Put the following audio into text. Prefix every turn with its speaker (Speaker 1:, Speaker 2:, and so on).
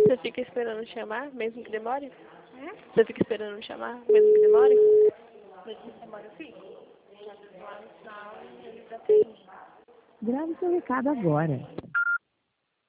Speaker 1: Você fica esperando chamar, mesmo que demore? Você fica esperando chamar, mesmo que demore? Mesmo que demore, eu fico. Lá no final, eles atendem.
Speaker 2: Grave seu recado agora.